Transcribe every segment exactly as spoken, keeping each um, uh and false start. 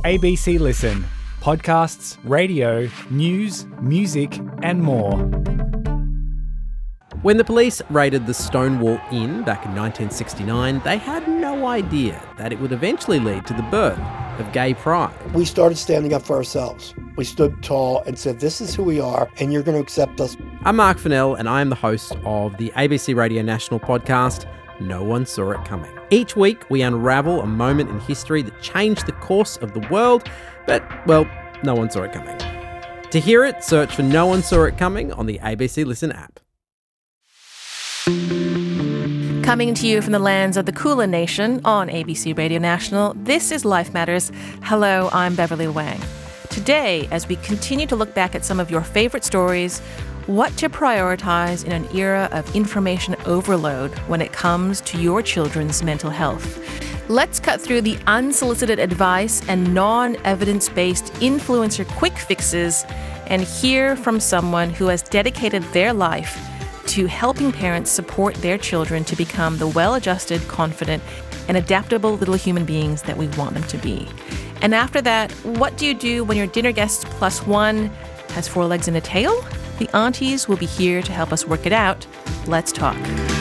A B C Listen. Podcasts, radio, news, music and more. When the police raided the Stonewall Inn back in nineteen sixty-nine, they had no idea that it would eventually lead to the birth of gay pride. We started standing up for ourselves. We stood tall and said, this is who we are, and you're going to accept us. I'm Mark Fennell, and I am the host of the A B C Radio National podcast, No One Saw It Coming. Each week, we unravel a moment in history that changed the course of the world, but, well, no one saw it coming. To hear it, search for No One Saw It Coming on the A B C Listen app. Coming to you from the lands of the Kulin Nation on A B C Radio National, this is Life Matters. Hello, I'm Beverly Wang. Today, as we continue to look back at some of your favorite stories, what to prioritize in an era of information overload when it comes to your children's mental health. Let's cut through the unsolicited advice and non-evidence-based influencer quick fixes and hear from someone who has dedicated their life to helping parents support their children to become the well-adjusted, confident, and adaptable little human beings that we want them to be. And after that, what do you do when your dinner guest plus one has four legs and a tail? The aunties will be here to help us work it out. Let's talk.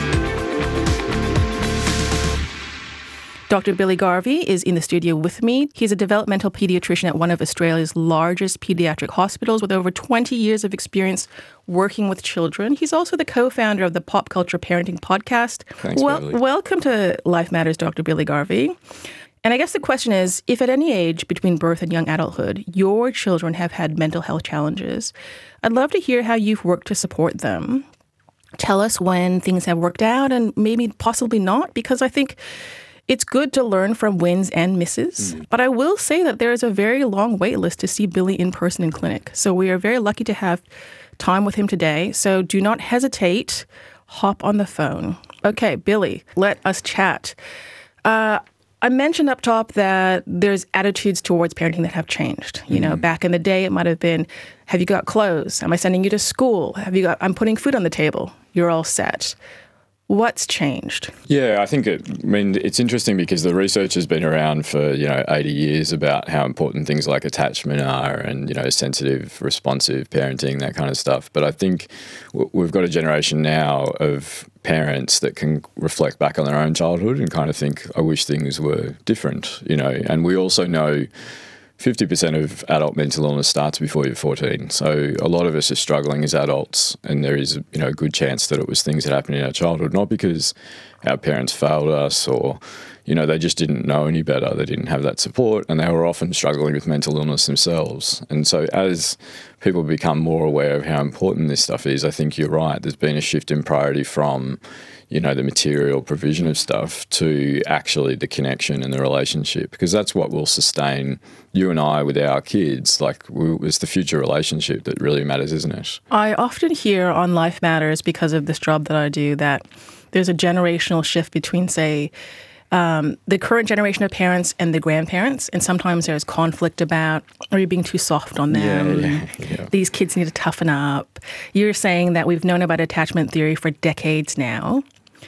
Doctor Billy Garvey is in the studio with me. He's a developmental pediatrician at one of Australia's largest pediatric hospitals with over twenty years of experience working with children. He's also the co-founder of the Pop Culture Parenting podcast. Thanks, well, Billy. Welcome to Life Matters, Doctor Billy Garvey. And I guess the question is, if at any age between birth and young adulthood, your children have had mental health challenges, I'd love to hear how you've worked to support them. Tell us when things have worked out and maybe possibly not, because I think it's good to learn from wins and misses, mm. but I will say that there is a very long wait list to see Billy in person in clinic. So we are very lucky to have time with him today. So do not hesitate. Hop on the phone. Okay, Billy, let us chat. Uh, I mentioned up top that there's attitudes towards parenting that have changed. You know, mm. back in the day, it might have been, have you got clothes? Am I sending you to school? Have you got, I'm putting food on the table. You're all set. What's changed? Yeah, I think it, I mean, it's interesting because the research has been around for, you know, eighty years about how important things like attachment are and, you know, sensitive, responsive parenting, that kind of stuff. But I think we've got a generation now of parents that can reflect back on their own childhood and kind of think, I wish things were different, you know. And we also know fifty percent of adult mental illness starts before you're fourteen. So a lot of us are struggling as adults, and there is, you know, a good chance that it was things that happened in our childhood, not because our parents failed us or, you know, they just didn't know any better. They didn't have that support, and they were often struggling with mental illness themselves. And so as people become more aware of how important this stuff is, I think you're right. There's been a shift in priority from, you know, the material provision of stuff to actually the connection and the relationship, because that's what will sustain you and I with our kids. Like, we, it's the future relationship that really matters, isn't it? I often hear on Life Matters, because of this job that I do, that there's a generational shift between, say, um, the current generation of parents and the grandparents, and sometimes there's conflict about, are you being too soft on them? Yeah, yeah, yeah. These kids need to toughen up. You're saying that we've known about attachment theory for decades now.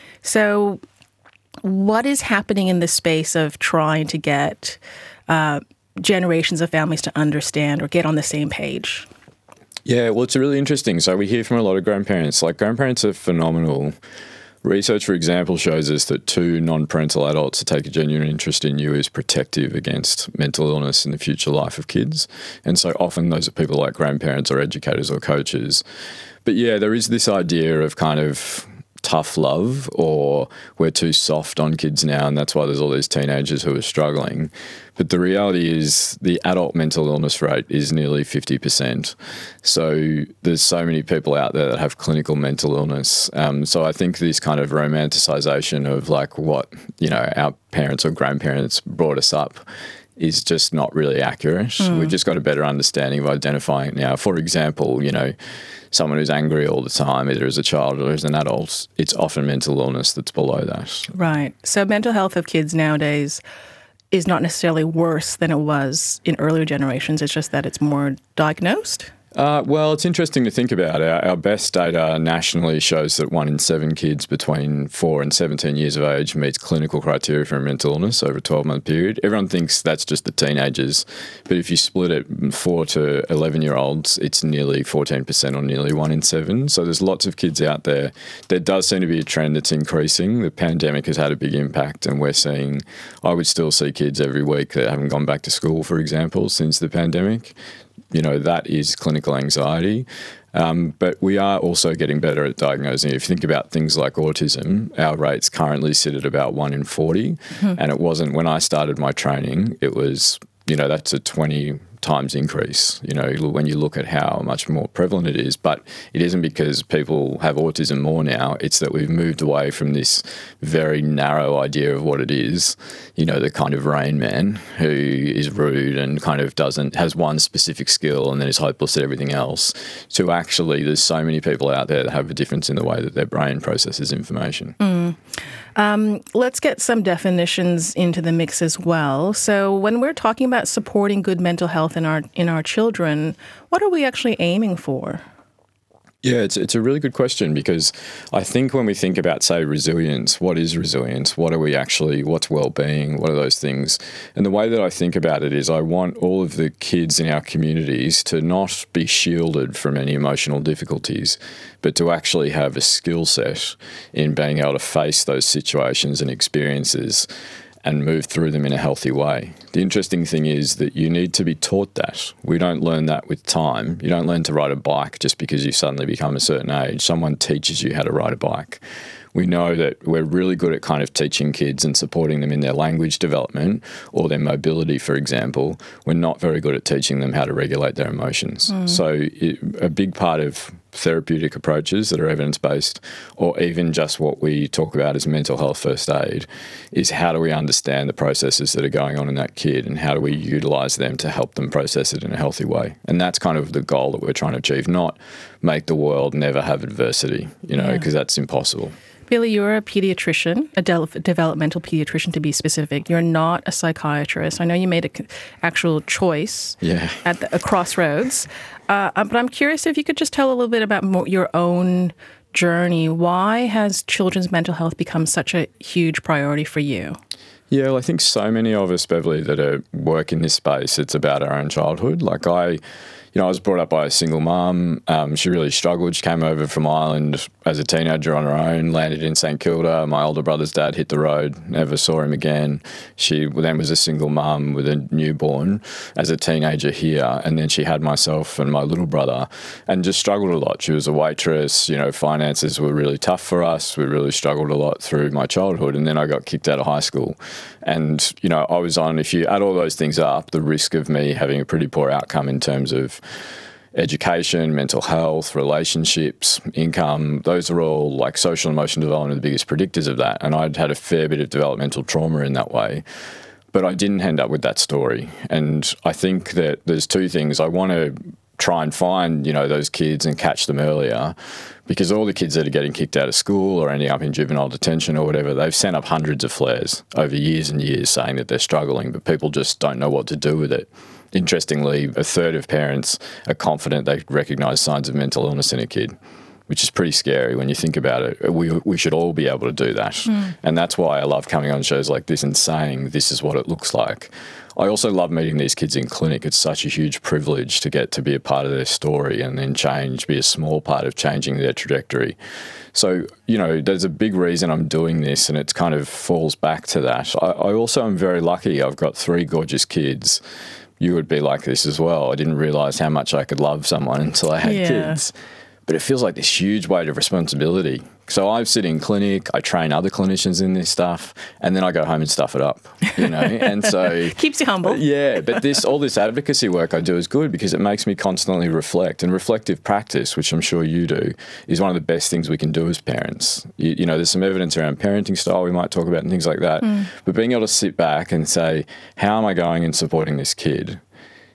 So what is happening in the space of trying to get uh, generations of families to understand or get on the same page? Yeah, well, it's really interesting. So we hear from a lot of grandparents. Like, grandparents are phenomenal. Research, for example, shows us that two non-parental adults that take a genuine interest in you is protective against mental illness in the future life of kids. And so often those are people like grandparents or educators or coaches. But yeah, there is this idea of kind of tough love, or we're too soft on kids now, and that's why there's all these teenagers who are struggling. But the reality is the adult mental illness rate is nearly fifty percent. So there's so many people out there that have clinical mental illness. Um, so I think this kind of romanticisation of like what, you know, our parents or grandparents brought us up is just not really accurate. Mm. We've just got a better understanding of identifying it now. For example, you know, someone who's angry all the time, either as a child or as an adult, it's often mental illness that's below that. Right. So mental health of kids nowadays is not necessarily worse than it was in earlier generations. It's just that it's more diagnosed? Uh, well, it's interesting to think about. Our, our best data nationally shows that one in seven kids between four and seventeen years of age meets clinical criteria for a mental illness over a twelve-month period. Everyone thinks that's just the teenagers, but if you split it four to eleven-year-olds, it's nearly fourteen percent or nearly one in seven. So there's lots of kids out there. There does seem to be a trend that's increasing. The pandemic has had a big impact, and we're seeing, I would still see kids every week that haven't gone back to school, for example, since the pandemic. You know, that is clinical anxiety. Um, but we are also getting better at diagnosing. If you think about things like autism, our rates currently sit at about one in forty. Mm-hmm. And it wasn't, when I started my training, it was, you know, that's a twenty times increase, you know, when you look at how much more prevalent it is. But it isn't because people have autism more now. It's that we've moved away from this very narrow idea of what it is, you know, the kind of Rain Man who is rude and kind of doesn't, has one specific skill and then is hopeless at everything else, to actually there's so many people out there that have a difference in the way that their brain processes information. Mm. Um, let's get some definitions into the mix as well. So when we're talking about supporting good mental health in our in our children, what are we actually aiming for? Yeah, it's it's a really good question, because I think when we think about, say, resilience, what is resilience? What are we actually, what's well-being? What are those things? And the way that I think about it is I want all of the kids in our communities to not be shielded from any emotional difficulties, but to actually have a skill set in being able to face those situations and experiences and move through them in a healthy way. The interesting thing is that you need to be taught that. We don't learn that with time. You don't learn to ride a bike just because you suddenly become a certain age. Someone teaches you how to ride a bike. We know that we're really good at kind of teaching kids and supporting them in their language development or their mobility, for example. We're not very good at teaching them how to regulate their emotions. Mm. So it, a big part of therapeutic approaches that are evidence-based, or even just what we talk about as mental health first aid, is how do we understand the processes that are going on in that kid and how do we utilise them to help them process it in a healthy way. And that's kind of the goal that we're trying to achieve, not make the world never have adversity, you know, because yeah. that's impossible. Billy, you're a pediatrician, a de- developmental pediatrician to be specific. You're not a psychiatrist. I know you made an actual choice yeah. at the, a crossroads. Uh, but I'm curious if you could just tell a little bit about more, your own journey. Why has children's mental health become such a huge priority for you? Yeah, well, I think so many of us, Beverly, that are, work in this space, it's about our own childhood. Like I... You know, I was brought up by a single mum. Um, she really struggled. She came over from Ireland as a teenager on her own, landed in St Kilda. My older brother's dad hit the road, never saw him again. She then was a single mum with a newborn as a teenager here, and then she had myself and my little brother and just struggled a lot. She was a waitress. You know, finances were really tough for us. We really struggled a lot through my childhood, and then I got kicked out of high school. And, you know, I was on, if you add all those things up, the risk of me having a pretty poor outcome in terms of education, mental health, relationships, income, those are all like social and emotional development are the biggest predictors of that. And I'd had a fair bit of developmental trauma in that way. But I didn't end up with that story. And I think that there's two things. I want to try and find, you know, those kids and catch them earlier, because all the kids that are getting kicked out of school or ending up in juvenile detention or whatever, they've sent up hundreds of flares over years and years saying that they're struggling, but people just don't know what to do with it. Interestingly, a third of parents are confident they recognise signs of mental illness in a kid, which is pretty scary when you think about it. We we should all be able to do that. Mm. And that's why I love coming on shows like this and saying this is what it looks like. I also love meeting these kids in clinic. It's such a huge privilege to get to be a part of their story and then change, be a small part of changing their trajectory. So, you know, there's a big reason I'm doing this, and it kind of falls back to that. I, I also am very lucky. I've got three gorgeous kids. You would be like this as well. I didn't realise how much I could love someone until I had yeah. kids. But it feels like this huge weight of responsibility. So I sit in clinic, I train other clinicians in this stuff, and then I go home and stuff it up, you know. And so keeps you humble. Yeah, but this all this advocacy work I do is good because it makes me constantly reflect. And reflective practice, which I'm sure you do, is one of the best things we can do as parents. You, you know, there's some evidence around parenting style we might talk about and things like that. Mm. But being able to sit back and say, how am I going and supporting this kid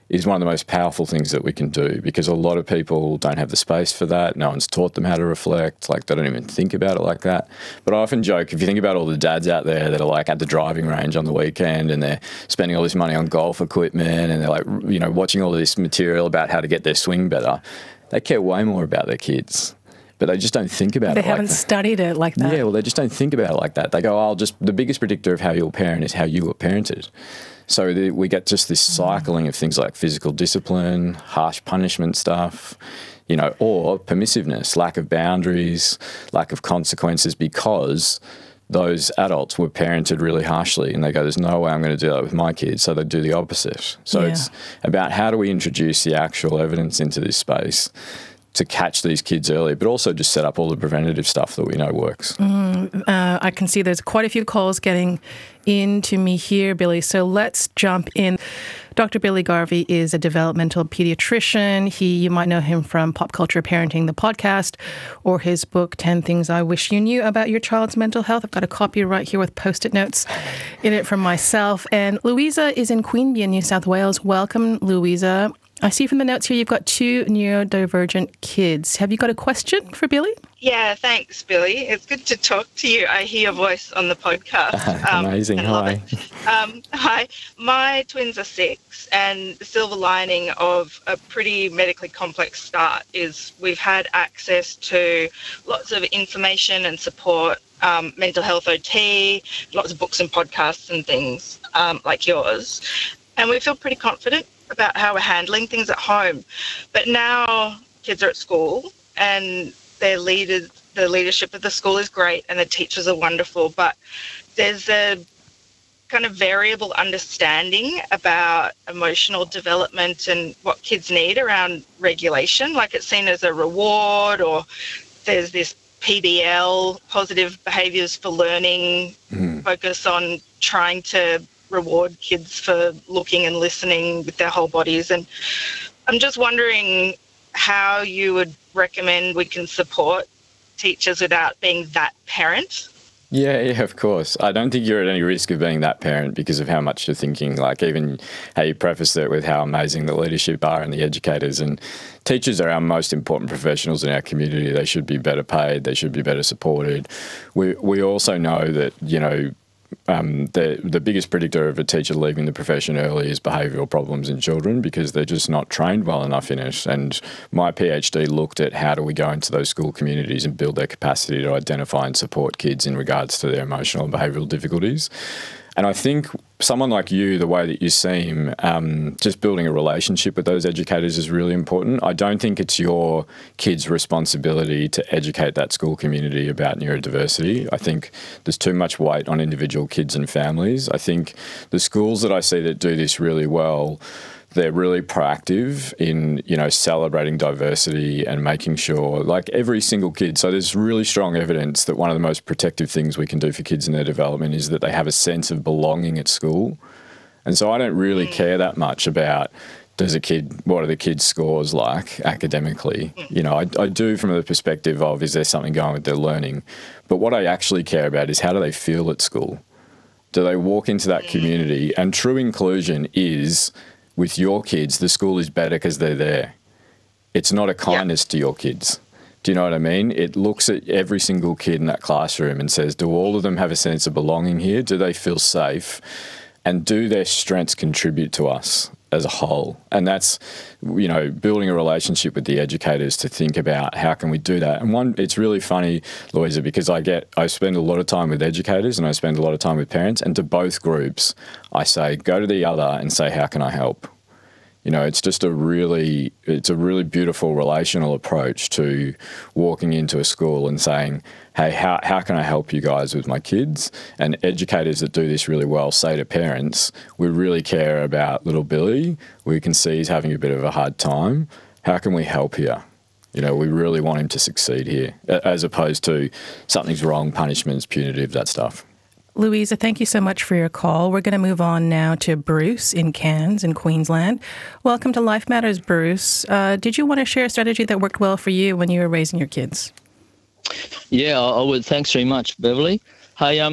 is one of the most powerful things that we can do, because a lot of people don't have the space for that. No one's taught them how to reflect. Like, they don't even think about it like that. But I often joke, if you think about all the dads out there that are like at the driving range on the weekend and they're spending all this money on golf equipment and they're like, you know, watching all this material about how to get their swing better, they care way more about their kids. But they just don't think about they it like that. They haven't studied it like that. Yeah, well, they just don't think about it like that. They go, oh, just the biggest predictor of how you'll parent is how you were parented. So the, we get just this cycling of things like physical discipline, harsh punishment stuff, you know, or permissiveness, lack of boundaries, lack of consequences, because those adults were parented really harshly and they go, there's no way I'm going to do that with my kids. So they do the opposite. So yeah. It's about how do we introduce the actual evidence into this space to catch these kids early, but also just set up all the preventative stuff that we know works. Mm, uh, I can see there's quite a few calls getting into me here, Billy. So let's jump in. Doctor Billy Garvey is a developmental pediatrician. He, you might know him from Pop Culture Parenting, the podcast, or his book, ten Things I Wish You Knew About Your Child's Mental Health. I've got a copy right here with Post-it notes in it from myself. And Louisa is in Queanbeyan in New South Wales. Welcome, Louisa. I see from the notes here you've got two neurodivergent kids. Have you got a question for Billy? Yeah, thanks, Billy. It's good to talk to you. I hear your voice on the podcast. Um, Amazing. Hi. Um, hi. My twins are six, and the silver lining of a pretty medically complex start is we've had access to lots of information and support, um, mental health O T, lots of books and podcasts and things um, like yours. And we feel pretty confident about how we're handling things at home. But now kids are at school and their leaders, the leadership of the school is great and the teachers are wonderful, but there's a kind of variable understanding about emotional development and what kids need around regulation. Like, it's seen as a reward, or there's this P B L, positive behaviours for learning, mm. focus on trying to reward kids for looking and listening with their whole bodies. And I'm just wondering how you would recommend we can support teachers without being that parent. Yeah, yeah, of course. I don't think you're at any risk of being that parent because of how much you're thinking, like even how you preface it with how amazing the leadership are and the educators. And teachers are our most important professionals in our community. They should be better paid. They should be better supported. We we also know that, you know, Um, the the biggest predictor of a teacher leaving the profession early is behavioural problems in children, because they're just not trained well enough in it. And my PhD looked at how do we go into those school communities and build their capacity to identify and support kids in regards to their emotional and behavioural difficulties. And I think someone like you, the way that you seem, um, just building a relationship with those educators is really important. I don't think it's your kids' responsibility to educate that school community about neurodiversity. I think there's too much weight on individual kids and families. I think the schools that I see that do this really well, they're really proactive in, you know, celebrating diversity and making sure, like, every single kid. So there's really strong evidence that one of the most protective things we can do for kids in their development is that they have a sense of belonging at school. And so I don't really care that much about, does a kid, what are the kids' scores like academically? You know, I, I do from the perspective of, is there something going with their learning? But what I actually care about is, how do they feel at school? Do they walk into that community? And true inclusion is, with your kids, the school is better because they're there. It's not a kindness yeah. to your kids. Do you know what I mean? It looks at every single kid in that classroom and says, do all of them have a sense of belonging here? Do they feel safe? And do their strengths contribute to us as a whole? And that's, you know, building a relationship with the educators to think about how can we do that. And one, it's really funny, Louisa, because I get, I spend a lot of time with educators and I spend a lot of time with parents, and to both groups, I say, go to the other and say, how can I help? You know, it's just a really, it's a really beautiful relational approach to walking into a school and saying, hey, how, how can I help you guys with my kids? And educators that do this really well say to parents, we really care about little Billy. We can see he's having a bit of a hard time. How can we help here? You know, we really want him to succeed here, as opposed to something's wrong, punishments, punitive, that stuff. Louisa, thank you so much for your call. We're going to move on now to Bruce in Cairns in Queensland. Welcome to Life Matters, Bruce. Uh, did you want to share a strategy that worked well for you when you were raising your kids? Yeah, I would. Thanks very much, Beverly. Hey, um,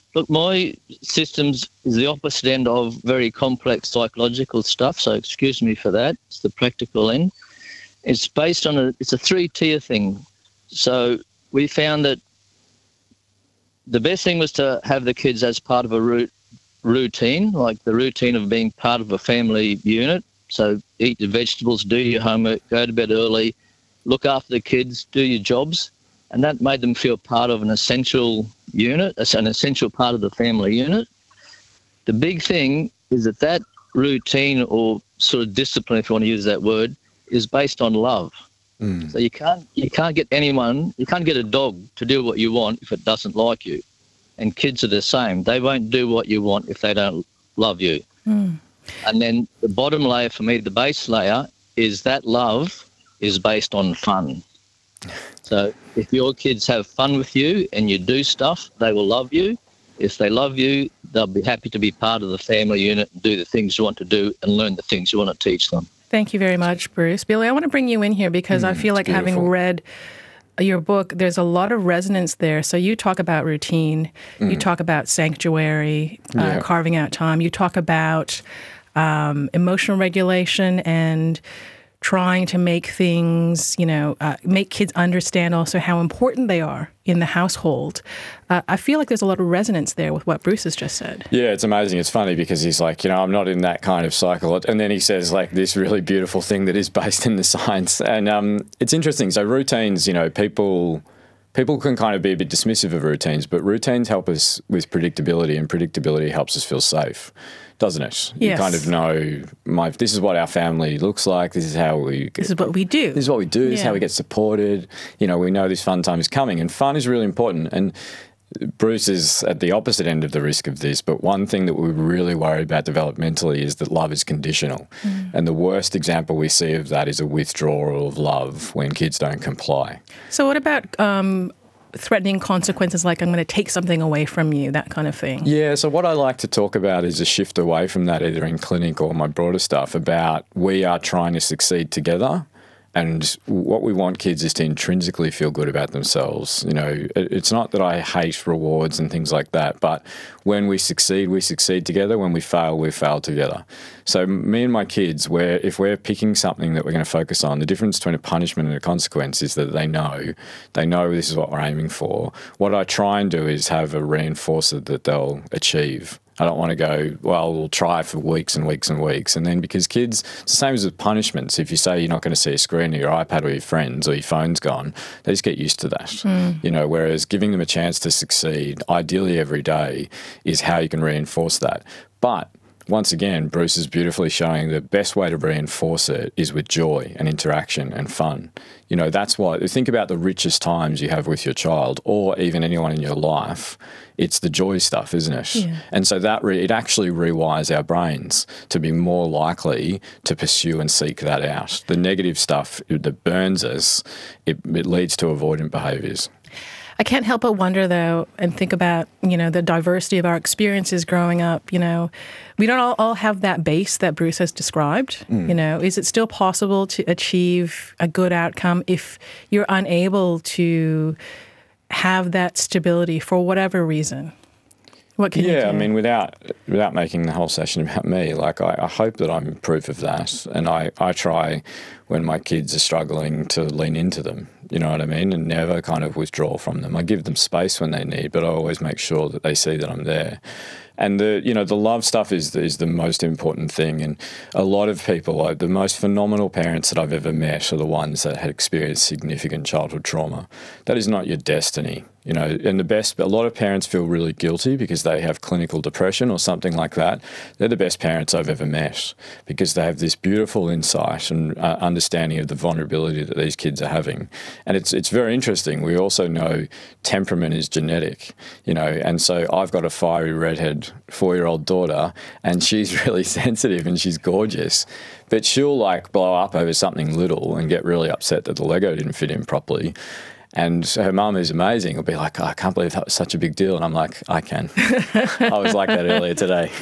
Look, my systems is the opposite end of very complex psychological stuff, so excuse me for that. It's the practical end. It's based on a, it's a three-tier thing. So we found that the best thing was to have the kids as part of a root, routine, like the routine of being part of a family unit. So eat your vegetables, do your homework, go to bed early, look after the kids, do your jobs. And that made them feel part of an essential unit, an essential part of the family unit. The big thing is that that routine, or sort of discipline, if you want to use that word, is based on love. Mm. So you can't you can't get anyone, you can't get a dog to do what you want if it doesn't like you. And kids are the same. They won't do what you want if they don't love you. Mm. And then the bottom layer for me, the base layer, is that love is based on fun. So if your kids have fun with you and you do stuff, they will love you. If they love you, they'll be happy to be part of the family unit and do the things you want to do and learn the things you want to teach them. Thank you very much, Bruce. Billy, I want to bring you in here because mm, I feel like beautiful. Having read your book, there's a lot of resonance there. So you talk about routine, mm. you talk about sanctuary, uh, yeah. carving out time, you talk about um, emotional regulation and trying to make things, you know, uh, make kids understand also how important they are in the household. Uh, I feel like there's a lot of resonance there with what Bruce has just said. Yeah, it's amazing. It's funny because he's like, you know, I'm not in that kind of cycle. And then he says like this really beautiful thing that is based in the science. And um, it's interesting. So routines, you know, people... People can kind of be a bit dismissive of routines, but routines help us with predictability, and predictability helps us feel safe, doesn't it? Yes. You kind of know, my, this is what our family looks like, this is how we... Get, this is what we do. This is what we do, this yeah. is how we get supported. You know, we know this fun time is coming, and fun is really important. And Bruce is at the opposite end of the risk of this, but one thing that we really worry about developmentally is that love is conditional. Mm. And the worst example we see of that is a withdrawal of love when kids don't comply. So what about um, threatening consequences like I'm going to take something away from you, that kind of thing? Yeah, so what I like to talk about is a shift away from that, either in clinic or my broader stuff, about we are trying to succeed together. And what we want kids is to intrinsically feel good about themselves. You know, it's not that I hate rewards and things like that, but when we succeed, we succeed together. When we fail, we fail together. So me and my kids, where if we're picking something that we're going to focus on, the difference between a punishment and a consequence is that they know, they know this is what we're aiming for. What I try and do is have a reinforcer that they'll achieve. I don't want to go, well, we'll try for weeks and weeks and weeks. And then because kids, it's the same as with punishments. If you say you're not going to see a screen or your iPad or your friends or your phone's gone, they just get used to that. Mm. You know, whereas giving them a chance to succeed, ideally every day, is how you can reinforce that. But once again, Bruce is beautifully showing the best way to reinforce it is with joy and interaction and fun. You know, that's why, think about the richest times you have with your child or even anyone in your life. It's the joy stuff, isn't it? Yeah. And so that re- it actually rewires our brains to be more likely to pursue and seek that out. The negative stuff that burns us, it, it leads to avoidant behaviours. I can't help but wonder, though, and think about, you know, the diversity of our experiences growing up. You know, we don't all, all have that base that Bruce has described. Mm. You know, is it still possible to achieve a good outcome if you're unable to have that stability for whatever reason? What can yeah, you do? I mean, without without making the whole session about me, like I, I hope that I'm proof of that, and I, I try when my kids are struggling to lean into them, you know what I mean, and never kind of withdraw from them. I give them space when they need, but I always make sure that they see that I'm there. And the you know the love stuff is is the most important thing. And a lot of people, like the most phenomenal parents that I've ever met, are the ones that had experienced significant childhood trauma. That is not your destiny, you know. And the best, a lot of parents feel really guilty because they have clinical depression or something like that. They're the best parents I've ever met because they have this beautiful insight and uh, understanding of the vulnerability that these kids are having. And it's it's very interesting. We also know temperament is genetic, you know. And so I've got a fiery redhead four-year-old daughter, and she's really sensitive and she's gorgeous, but she'll like blow up over something little and get really upset that the Lego didn't fit in properly. And her mum is amazing. Will be like, oh, I can't believe that was such a big deal. And I'm like, I can. I was like that earlier today.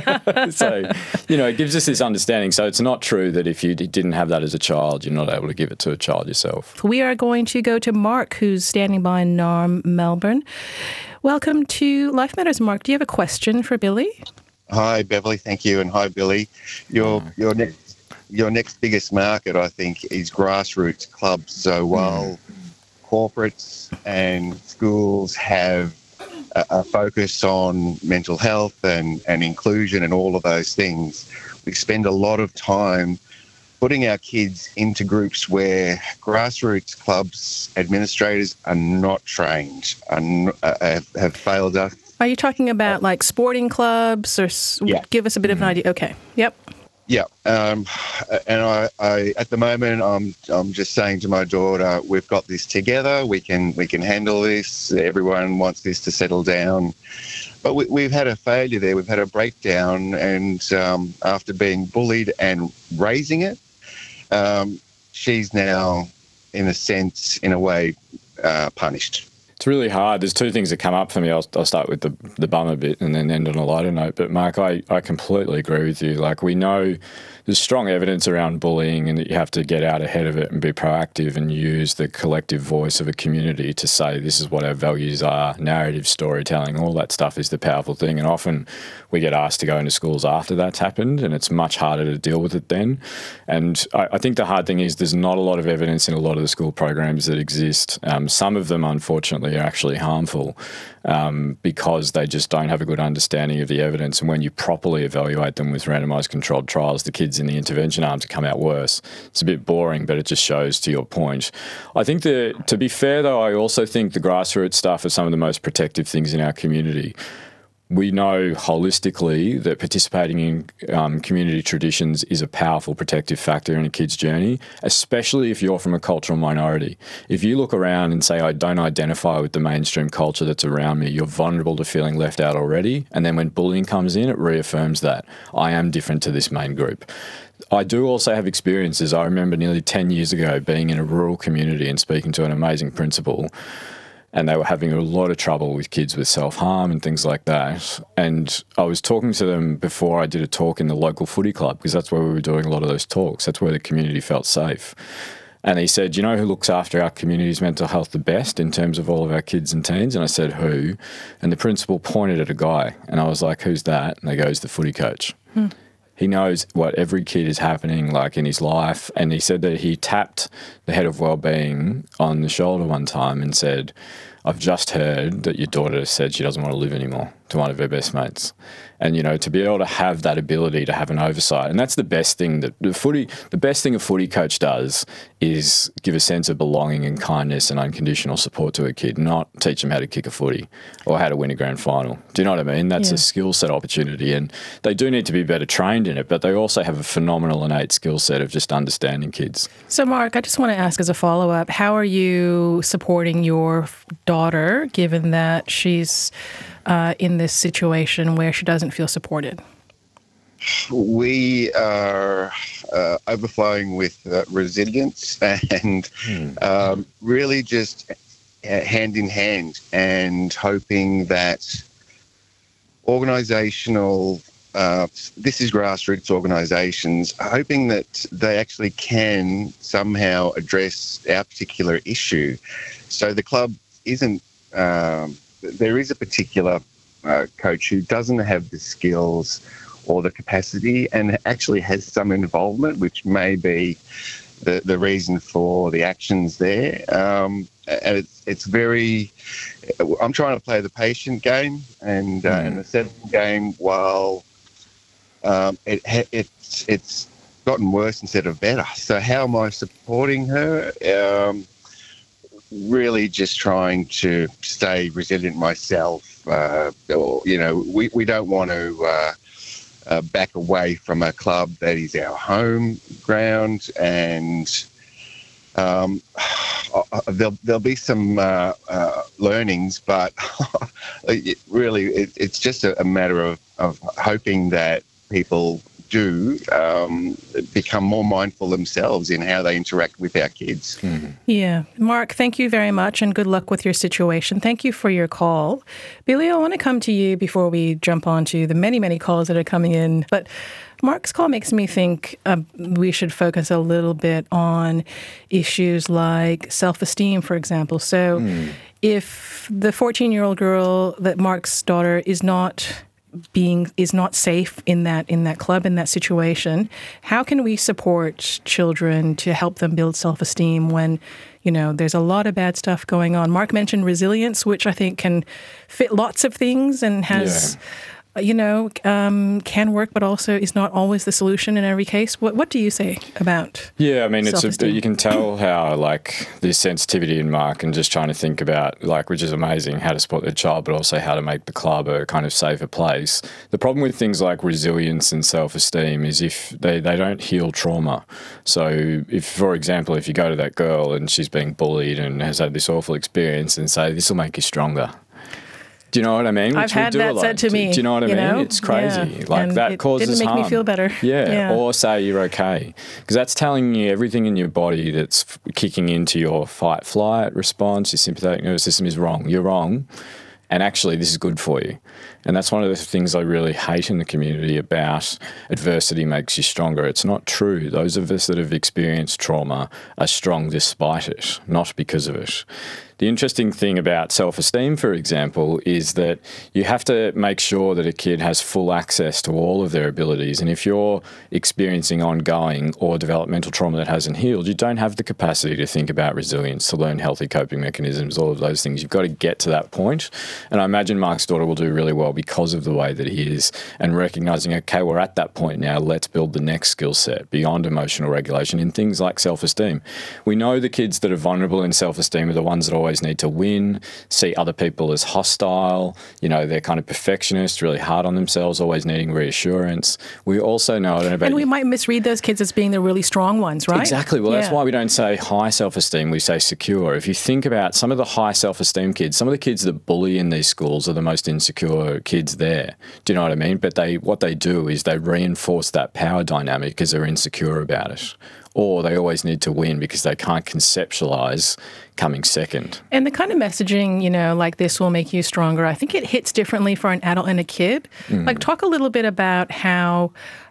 So, you know, it gives us this understanding. So it's not true that if you didn't have that as a child, you're not able to give it to a child yourself. We are going to go to Mark, who's standing by in Narm, Melbourne. Welcome to Life Matters, Mark. Do you have a question for Billy? Hi, Beverly. Thank you. And hi, Billy. Your oh. your next your next biggest market, I think, is grassroots clubs. So while mm. corporates and schools have a, a focus on mental health and, and inclusion and all of those things, we spend a lot of time putting our kids into groups where grassroots clubs administrators are not trained and uh, have, have failed us. Are you talking about like sporting clubs or s- yeah. give us a bit of an idea? Okay. Yep. Yeah. Um, and I, I, at the moment, I'm, I'm just saying to my daughter, we've got this together. We can, we can handle this. Everyone wants this to settle down. But we, we've had a failure there. We've had a breakdown. And um, after being bullied and raising it, um, she's now, in a sense, in a way, uh, punished. It's really hard. There's two things that come up for me. I'll, I'll start with the, the bummer bit and then end on a lighter note. But Mark, I, I completely agree with you. Like, we know there's strong evidence around bullying and that you have to get out ahead of it and be proactive and use the collective voice of a community to say this is what our values are. Narrative storytelling, all that stuff is the powerful thing. And often we get asked to go into schools after that's happened, and it's much harder to deal with it then. And I, I think the hard thing is there's not a lot of evidence in a lot of the school programs that exist. Um, some of them, unfortunately, are actually harmful um, because they just don't have a good understanding of the evidence. And when you properly evaluate them with randomised controlled trials, the kids in the intervention arms come out worse. It's a bit boring, but it just shows to your point. I think that, to be fair, though, I also think the grassroots stuff is some of the most protective things in our community. We know holistically that participating in um, community traditions is a powerful protective factor in a kid's journey, especially if you're from a cultural minority. If you look around and say, I don't identify with the mainstream culture that's around me, you're vulnerable to feeling left out already. And then when bullying comes in, it reaffirms that I am different to this main group. I do also have experiences. I remember nearly ten years ago being in a rural community and speaking to an amazing principal, and they were having a lot of trouble with kids with self-harm and things like that. And I was talking to them before I did a talk in the local footy club, because that's where we were doing a lot of those talks. That's where the community felt safe. And he said, you know who looks after our community's mental health the best in terms of all of our kids and teens? And I said, who? And the principal pointed at a guy. And I was like, who's that? And they go, he's the footy coach. Hmm. He knows what every kid is happening like in his life. And he said that he tapped the head of wellbeing on the shoulder one time and said, I've just heard that your daughter said she doesn't want to live anymore, to one of her best mates. And, you know, to be able to have that ability to have an oversight. And that's the best thing that the footy, the best thing a footy coach does is give a sense of belonging and kindness and unconditional support to a kid, not teach them how to kick a footy or how to win a grand final. Do you know what I mean? That's yeah. a skill set opportunity. And they do need to be better trained in it, but they also have a phenomenal innate skill set of just understanding kids. So, Mark, I just want to ask as a follow-up, how are you supporting your daughter, given that she's Uh, in this situation where she doesn't feel supported? We are uh, overflowing with uh, resilience and hmm. um, really just hand in hand, and hoping that organisational, uh, this is grassroots organisations, hoping that they actually can somehow address our particular issue. So the club isn't... Um, There is a particular uh, coach who doesn't have the skills or the capacity and actually has some involvement, which may be the, the reason for the actions there. Um, and it's, it's very... I'm trying to play the patient game and, uh, mm. and the settling game while um, it, it's, it's gotten worse instead of better. So how am I supporting her? Um, really just trying to stay resilient myself. Uh, or, you know, we, we don't want to uh, uh, back away from a club that is our home ground, and um, there'll, there'll be some uh, uh, learnings, but it really it, it's just a, a matter of, of hoping that people do um, become more mindful themselves in how they interact with our kids. Mm-hmm. Yeah. Mark, thank you very much, and good luck with your situation. Thank you for your call. Billy, I want to come to you before we jump on to the many, many calls that are coming in. But Mark's call makes me think uh, we should focus a little bit on issues like self-esteem, for example. So mm. if the fourteen-year-old girl that Mark's daughter is not being is not safe in that in that club, in that situation, how can we support children to help them build self-esteem when, you know, there's a lot of bad stuff going on? Mark mentioned resilience, which I think can fit lots of things and has, yeah. you know, um, can work, but also is not always the solution in every case. What What do you say about Yeah, I mean, it's a, self-esteem? you can tell how, like, this sensitivity in Mark and just trying to think about, like, which is amazing, how to support their child, but also how to make the club a kind of safer place. The problem with things like resilience and self-esteem is if they, they don't heal trauma. So if, for example, if you go to that girl and she's being bullied and has had this awful experience and say, this will make you stronger. Do you know what I mean? I've Which we had do a that lot. said to me. Do you know what I you mean? know? It's crazy. Yeah. Like, And that it causes didn't make harm. me feel better. Yeah. Yeah. Or say you're okay. Because that's telling you everything in your body that's f- kicking into your fight flight response, your sympathetic nervous system is wrong. You're wrong. And actually, this is good for you. And that's one of the things I really hate in the community about adversity makes you stronger. It's not true. Those of us that have experienced trauma are strong despite it, not because of it. The interesting thing about self-esteem, for example, is that you have to make sure that a kid has full access to all of their abilities. And if you're experiencing ongoing or developmental trauma that hasn't healed, you don't have the capacity to think about resilience, to learn healthy coping mechanisms, all of those things. You've got to get to that point. And I imagine Mark's daughter will do really well because of the way that he is, and recognising, okay, we're at that point now, let's build the next skill set beyond emotional regulation in things like self-esteem. We know the kids that are vulnerable in self-esteem are the ones that always need to win, see other people as hostile, you know, they're kind of perfectionists, really hard on themselves, always needing reassurance. We also know, I don't know about And we you, might misread those kids as being the really strong ones, right? Exactly. Well, that's Yeah. why we don't say high self-esteem, we say secure. If you think about some of the high self-esteem kids, some of the kids that bully in these schools are the most insecure kids there. Do you know what I mean? But they, what they do is they reinforce that power dynamic because they're insecure about it. Or they always need to win because they can't conceptualize coming second. And the kind of messaging, you know, like this will make you stronger, I think it hits differently for an adult and a kid. Mm. Like, talk a little bit about how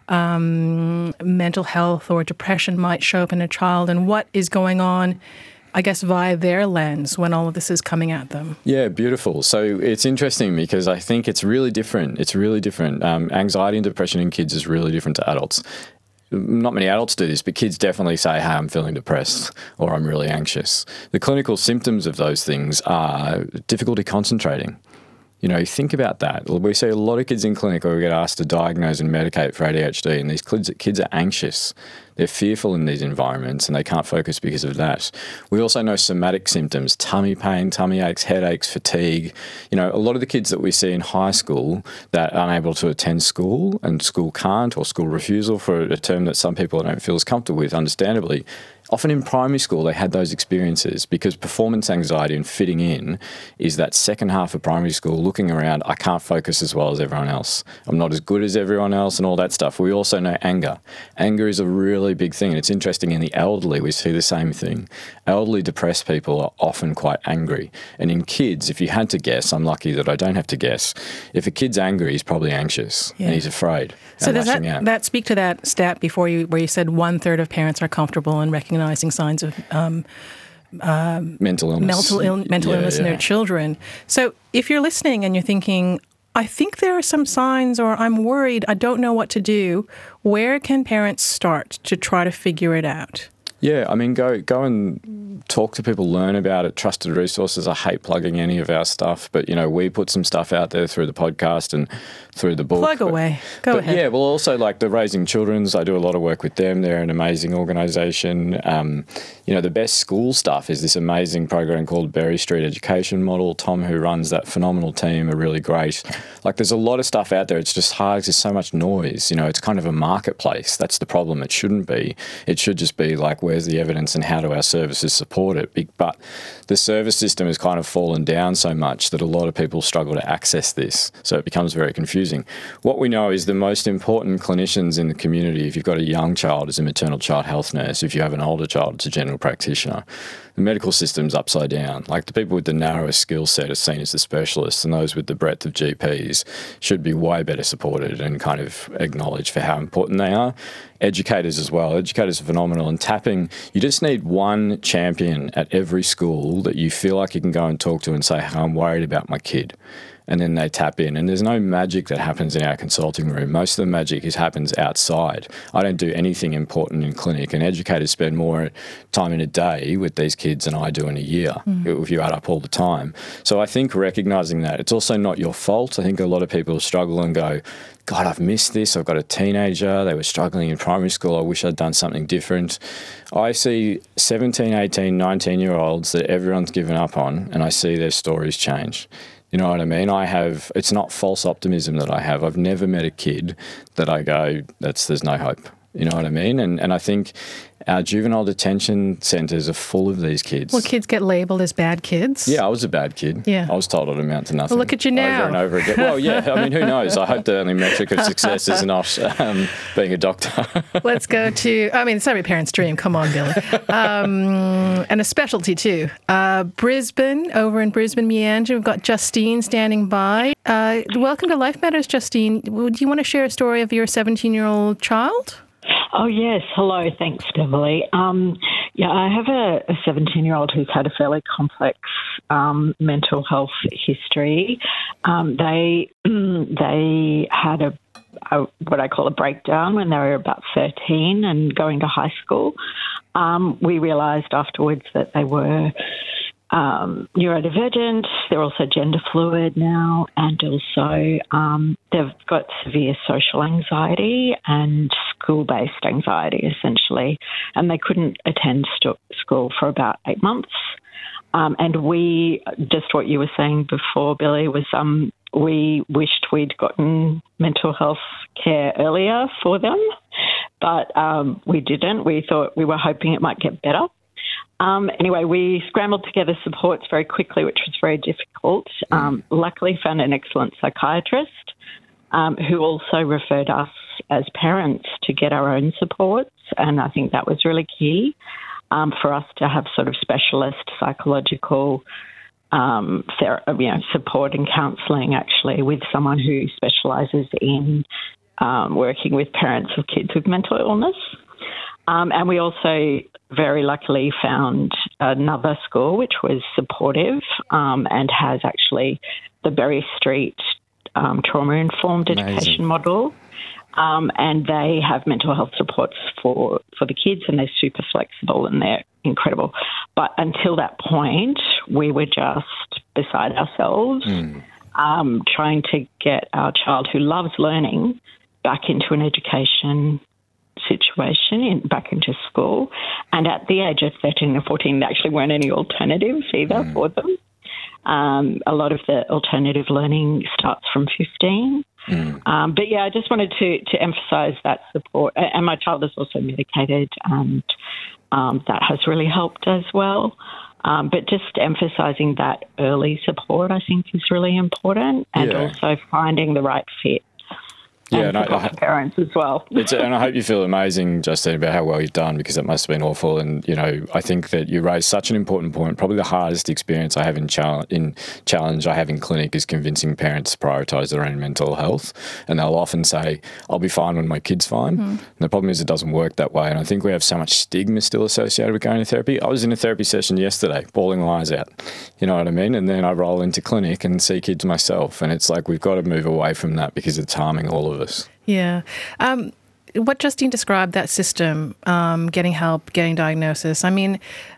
um, mental health or depression might show up in a child and what is going on, I guess, via their lens when all of this is coming at them. Yeah, beautiful. So it's interesting because I think it's really different. It's really different. Um, anxiety and depression in kids is really different to adults. Not many adults do this, but kids definitely say, hey, I'm feeling depressed or I'm really anxious. The clinical symptoms of those things are difficulty concentrating. You know, think about that. We see a lot of kids in clinic where we get asked to diagnose and medicate for A D H D, and these kids, kids are anxious. They're fearful in these environments and they can't focus because of that. We also know somatic symptoms, tummy pain, tummy aches, headaches, fatigue. You know, a lot of the kids that we see in high school that are unable to attend school and school can't, or school refusal, for a term that some people don't feel as comfortable with, understandably, often in primary school they had those experiences because performance anxiety and fitting in is that second half of primary school looking around, I can't focus as well as everyone else. I'm not as good as everyone else and all that stuff. We also know anger. Anger is a really big thing. And it's interesting, in the elderly we see the same thing. Elderly depressed people are often quite angry. And in kids, if you had to guess, I'm lucky that I don't have to guess, if a kid's angry, he's probably anxious Yeah. and he's afraid. So and does that, lashing out. that speak to that stat before you, where you said one third of parents are comfortable in recognizing signs of um, mental illness, mental, Ill- mental Yeah, illness in yeah. their children? So if you're listening and you're thinking, I think there are some signs, or I'm worried, I don't know what to do, where can parents start to try to figure it out? Yeah, I mean, go go and talk to people, learn about it, trusted resources. I hate plugging any of our stuff, but, you know, we put some stuff out there through the podcast and through the book. Plug but, away. Go but ahead. Yeah, well, also, like the Raising Children's, I do a lot of work with them. They're an amazing organisation. Um, you know, the best school stuff is this amazing program called Berry Street Education Model. Tom, who runs that phenomenal team, are really great. Like, there's a lot of stuff out there. It's just hard. There's so much noise. You know, it's kind of a marketplace. That's the problem. It shouldn't be. It should just be like, where's the evidence and how do our services support it? But the service system has kind of fallen down so much that a lot of people struggle to access this. So it becomes very confusing. What we know is the most important clinicians in the community, if you've got a young child, is a maternal child health nurse. If you have an older child, it's a general practitioner. The medical system's upside down. Like, the people with the narrowest skill set are seen as the specialists, and those with the breadth of G Ps should be way better supported and kind of acknowledged for how important they are. Educators as well. Educators are phenomenal, and tapping, you just need one champion champion at every school that you feel like you can go and talk to and say, hey, I'm worried about my kid. And then they tap in. And there's no magic that happens in our consulting room. Most of the magic is happens outside. I don't do anything important in clinic, and educators spend more time in a day with these kids than I do in a year, mm. if you add up all the time. So I think recognising that, it's also not your fault. I think a lot of people struggle and go, God, I've missed this. I've got a teenager. They were struggling in primary school. I wish I'd done something different. I see seventeen, eighteen, nineteen-year-olds that everyone's given up on, and I see their stories change. You know what I mean? I have, it's not false optimism that I have. I've never met a kid that I go, that's, there's no hope. You know what I mean? And and I think our juvenile detention centres are full of these kids. Well, kids get labelled as bad kids. Yeah, I was a bad kid. Yeah. I was told I'd amount to nothing. Well, look at you now. Over and over again. Well, yeah, I mean, who knows? I hope the only metric of success is not um, being a doctor. Let's go to, I mean, it's every parent's dream. Come on, Billy. Um, and a specialty too. Uh, Brisbane, over in Brisbane, Meander, we've got Justine standing by. Uh, welcome to Life Matters, Justine. Do you want to share a story of your seventeen-year-old child? Oh, yes. Hello. Thanks, Beverly. Um, yeah, I have a seventeen-year-old who's had a fairly complex um, mental health history. Um, they they had a, a what I call a breakdown when they were about thirteen and going to high school. Um, we realised afterwards that they were Um, neurodivergent, they're also gender fluid now, and also um, they've got severe social anxiety and school-based anxiety, essentially, and they couldn't attend st- school for about eight months. Um, and we, just what you were saying before, Billy, was um, we wished we'd gotten mental health care earlier for them, but um, we didn't. We thought we were hoping it might get better. Um, anyway, we scrambled together supports very quickly, which was very difficult. Um, luckily found an excellent psychiatrist um, who also referred us as parents to get our own supports, and I think that was really key um, for us to have sort of specialist psychological um, ther- you know, support and counselling, actually, with someone who specialises in um, working with parents of kids with mental illness. Um, and we also very luckily found another school which was supportive um, and has actually the Berry Street um, trauma-informed education model. Um, and they have mental health supports for, for the kids, and they're super flexible and they're incredible. But until that point, we were just beside ourselves, mm. um, trying to get our child who loves learning back into an education situation, in, back into school. And at the age of thirteen and fourteen, there actually weren't any alternatives either mm. for them. Um, a lot of the alternative learning starts from fifteen. Mm. Um, but, yeah, I just wanted to, to emphasise that support. And my child is also medicated, and um, that has really helped as well. Um, but just emphasising that early support, I think, is really important, and yeah. also finding the right fit. Yeah, and, and I, I, parents as well. It's, and I hope you feel amazing, Justine, about how well you've done, because it must have been awful. And, you know, I think that you raised such an important point. Probably the hardest experience I have in, challenge, in challenge I have in clinic is convincing parents to prioritise their own mental health. And they'll often say, I'll be fine when my kid's fine. Mm. And the problem is it doesn't work that way. And I think we have so much stigma still associated with going to therapy. I was in a therapy session yesterday, bawling my eyes out. You know what I mean? And then I roll into clinic and see kids myself. And it's like we've got to move away from that because it's harming all of us. Yeah. Um, what Justine described, that system, um, getting help, getting diagnosis, I mean,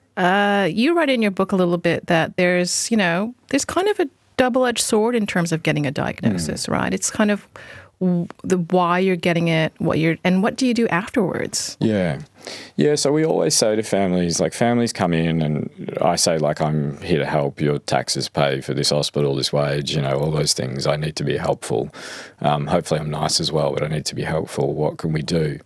uh, you write in your book a little bit that there's, you know, there's kind of a double-edged sword in terms of getting a diagnosis, mm. right? It's kind of the why you're getting it, what you're, and what do you do afterwards? Yeah. Yeah, so we always say to families, like families come in and I say, like, I'm here to help, your taxes pay for this hospital, this wage, you know, all those things. I need to be helpful. Um, hopefully I'm nice as well, but I need to be helpful. What can we do?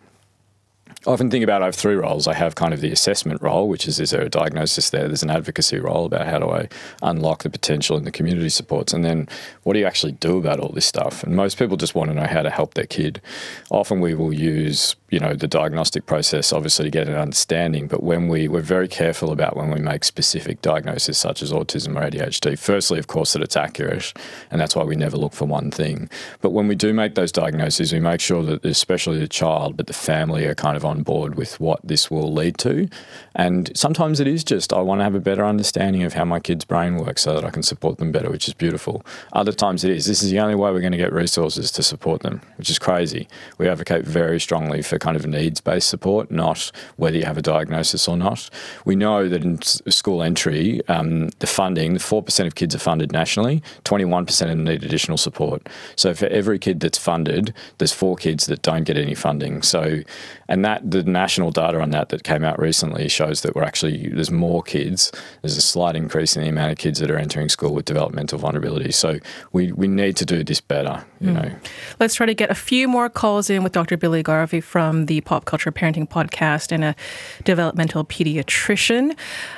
I often think about I have three roles. I have kind of the assessment role, which is, is there a diagnosis there? There's an advocacy role about how do I unlock the potential in the community supports? And then what do you actually do about all this stuff? And most people just want to know how to help their kid. Often we will use, you know, the diagnostic process, obviously, to get an understanding. But when we, we're very careful about when we make specific diagnoses such as autism or A D H D. Firstly, of course, that it's accurate. And that's why we never look for one thing. But when we do make those diagnoses, we make sure that especially the child, but the family are kind of on board with what this will lead to. And sometimes it is just, I want to have a better understanding of how my kid's brain works so that I can support them better, which is beautiful. Other times it is, this is the only way we're going to get resources to support them, which is crazy. We advocate very strongly for kind of needs-based support, not whether you have a diagnosis or not. We know that in school entry, um, the funding, the four percent of kids are funded nationally, twenty-one percent of them need additional support. So for every kid that's funded, there's four kids that don't get any funding. So, and that the national data on that that came out recently shows that we're actually, there's more kids, there's a slight increase in the amount of kids that are entering school with developmental vulnerability. So we, we need to do this better, you mm. know. Let's try to get a few more calls in with Doctor Billy Garvey from the Pop Culture Parenting Podcast and a developmental pediatrician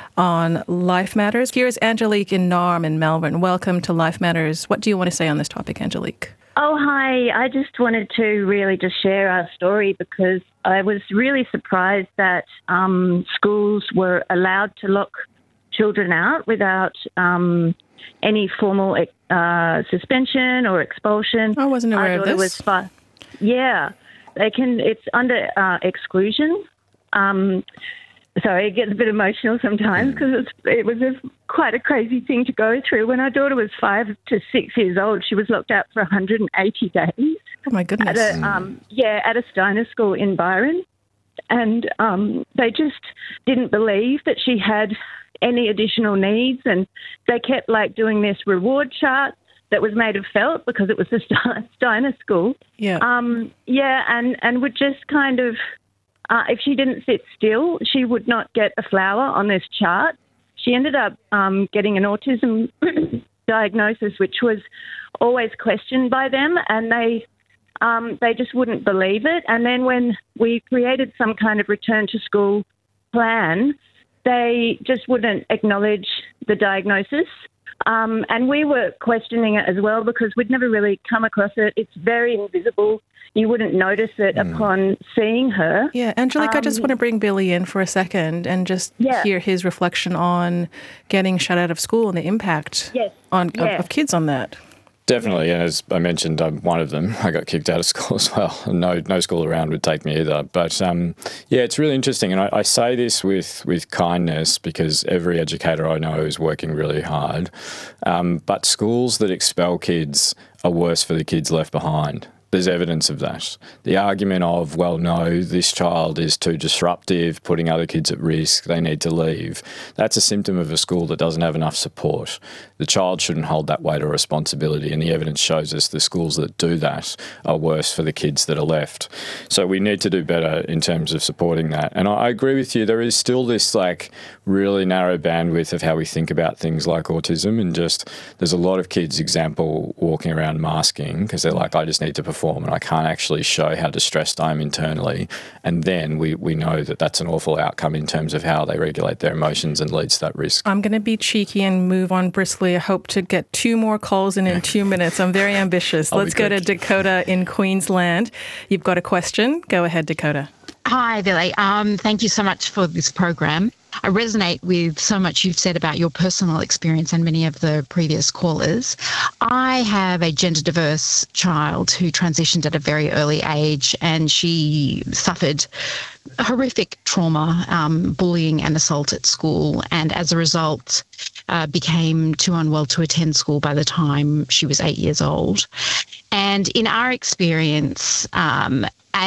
on Life Matters. Here's Angelique in Narm in Melbourne. Welcome to Life Matters. What do you want to say on this topic, Angelique? Oh, hi. I just wanted to really just share our story because I was really surprised that um, schools were allowed to lock children out without um, any formal uh, suspension or expulsion. I wasn't aware of this. Was five. Yeah, they can. It's under uh, exclusion. Um, Sorry, it gets a bit emotional sometimes because it was a, quite a crazy thing to go through. When our daughter was five to six years old, she was locked out for one hundred eighty days. Oh, my goodness. At a, um, yeah, at a Steiner school in Byron. And um, they just didn't believe that she had any additional needs. And they kept, like, doing this reward chart that was made of felt because it was the Steiner school. Yeah. Um, yeah, and, and would just kind of... Uh, if she didn't sit still, she would not get a flower on this chart. She ended up um, getting an autism diagnosis, which was always questioned by them, and they um, they just wouldn't believe it. And then when we created some kind of return to school plan, they just wouldn't acknowledge the diagnosis. Um, and we were questioning it as well because we'd never really come across it. It's very invisible. You wouldn't notice it mm. upon seeing her. Yeah, Angelique, um, I just want to bring Billy in for a second and just yeah. hear his reflection on getting shut out of school and the impact yes. on yeah. of, of kids on that. Definitely, and as I mentioned, I'm one of them. I got kicked out of school as well. No, no school around would take me either. But um, yeah, it's really interesting, and I, I say this with with kindness because every educator I know is working really hard. Um, but schools that expel kids are worse for the kids left behind. There's evidence of that. The argument of, well, no, this child is too disruptive, putting other kids at risk, they need to leave, that's a symptom of a school that doesn't have enough support. The child shouldn't hold that weight of responsibility, and the evidence shows us the schools that do that are worse for the kids that are left. So we need to do better in terms of supporting that. And I, I agree with you, there is still this like really narrow bandwidth of how we think about things like autism, and just there's a lot of kids, example, walking around masking because they're like, I just need to perform and I can't actually show how distressed I am internally. And then we, we know that that's an awful outcome in terms of how they regulate their emotions and leads to that risk. I'm going to be cheeky and move on briskly. I hope to get two more calls in in two minutes. I'm very ambitious. Let's go to Dakota in Queensland. You've got a question. Go ahead, Dakota. Hi, Billy. Um, thank you so much for this program. I resonate with so much you've said about your personal experience and many of the previous callers. I have a gender diverse child who transitioned at a very early age, and she suffered horrific trauma, um, bullying and assault at school, and as a result uh, became too unwell to attend school by the time she was eight years old. And in our experience, um,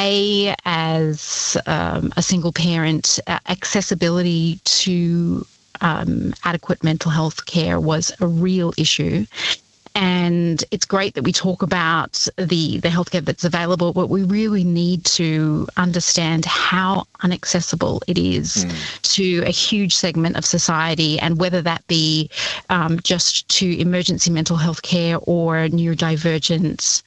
A, as um, a single parent, uh, accessibility to um, adequate mental health care was a real issue. And it's great that we talk about the, the healthcare that's available, but we really need to understand how inaccessible it is mm. to a huge segment of society, and whether that be um, just to emergency mental health care or neurodivergence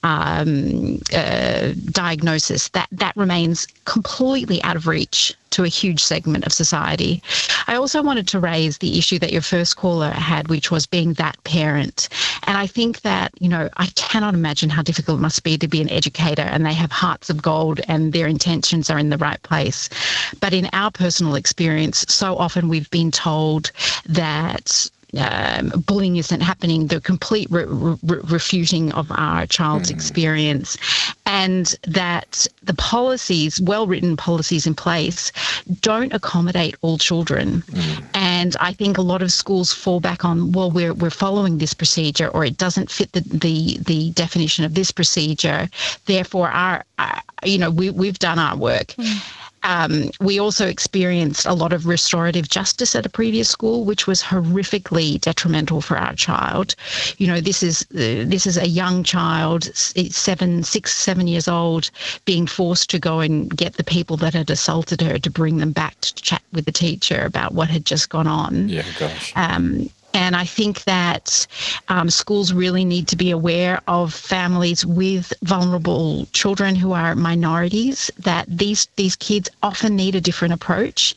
Um, uh, diagnosis, that, that remains completely out of reach to a huge segment of society. I also wanted to raise the issue that your first caller had, which was being that parent. And I think that, you know, I cannot imagine how difficult it must be to be an educator, and they have hearts of gold and their intentions are in the right place. But in our personal experience, so often we've been told that um, bullying isn't happening, the complete re- re- refuting of our child's mm. experience, and that the policies, well-written policies in place, don't accommodate all children. Mm. And I think a lot of schools fall back on, well, we're we're following this procedure, or it doesn't fit the the, the definition of this procedure. Therefore, our, our you know we we've done our work. Mm. Um, we also experienced a lot of restorative justice at a previous school, which was horrifically detrimental for our child. You know, this is uh, this is a young child, seven, six, seven years old, being forced to go and get the people that had assaulted her to bring them back to chat with the teacher about what had just gone on. Yeah, gosh. Um, And I think that um, schools really need to be aware of families with vulnerable children who are minorities, that these, these kids often need a different approach,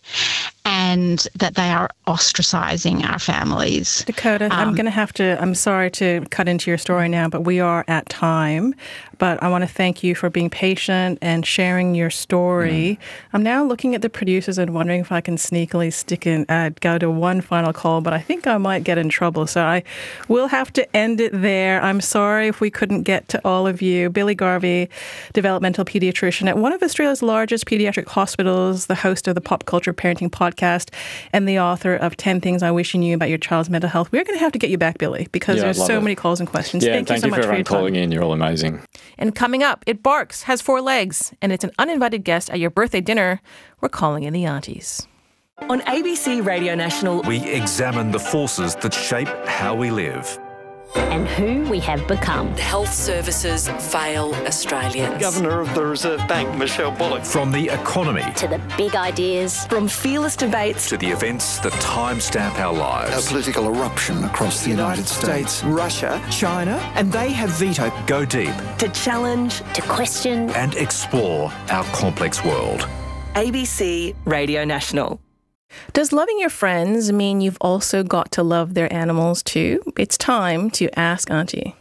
and that they are ostracizing our families. Dakota, um, I'm going to have to, I'm sorry to cut into your story now, but we are at time. But I want to thank you for being patient and sharing your story. Mm. I'm now looking at the producers and wondering if I can sneakily stick in, uh, go to one final call, but I think I might get in trouble. So I will have to end it there. I'm sorry if we couldn't get to all of you. Billy Garvey, developmental pediatrician at one of Australia's largest pediatric hospitals, the host of the Pop Culture Parenting Podcast, and the author of ten Things I Wish You Knew About Your Child's Mental Health. We're going to have to get you back, Billy, because yeah, there's so it. many calls and questions. Yeah, thank, thank you so you much for for your time. calling in. You're all amazing. And coming up, it barks, has four legs, and it's an uninvited guest at your birthday dinner. We're calling in the aunties. On A B C Radio National, we examine the forces that shape how we live. And who we have become. Health services fail Australians. Governor of the Reserve Bank, Michelle Bullock. From the economy. To the big ideas. From fearless debates. To the events that timestamp our lives. A political eruption across the United, United States. States. Russia, China, and they have veto. Go deep. To challenge. To question. And explore our complex world. A B C Radio National. Does loving your friends mean you've also got to love their animals too? It's time to ask Auntie.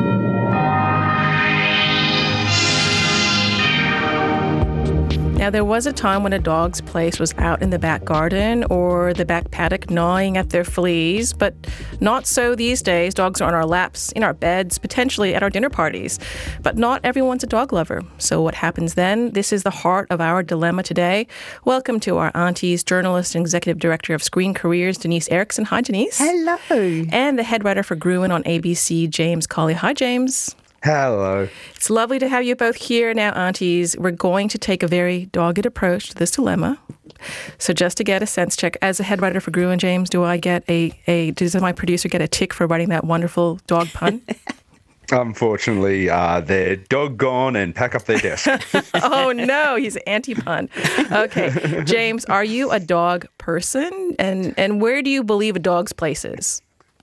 Now, there was a time when a dog's place was out in the back garden or the back paddock gnawing at their fleas, but not so these days. Dogs are on our laps, in our beds, potentially at our dinner parties. But not everyone's a dog lover. So what happens then? This is the heart of our dilemma today. Welcome to our aunties, journalist and executive director of Screen Careers, Denise Erickson. Hi, Denise. Hello. And the head writer for Gruen on A B C, James Colley. Hi, James. Hello. It's lovely to have you both here now, aunties. We're going to take a very dogged approach to this dilemma. So just to get a sense check, as a head writer for Gruen, James, do I get a, a does my producer get a tick for writing that wonderful dog pun? Unfortunately, uh, they're dog gone and pack up their desk. Oh, no, he's anti-pun. Okay. James, are you a dog person? And, and where do you believe a dog's place is?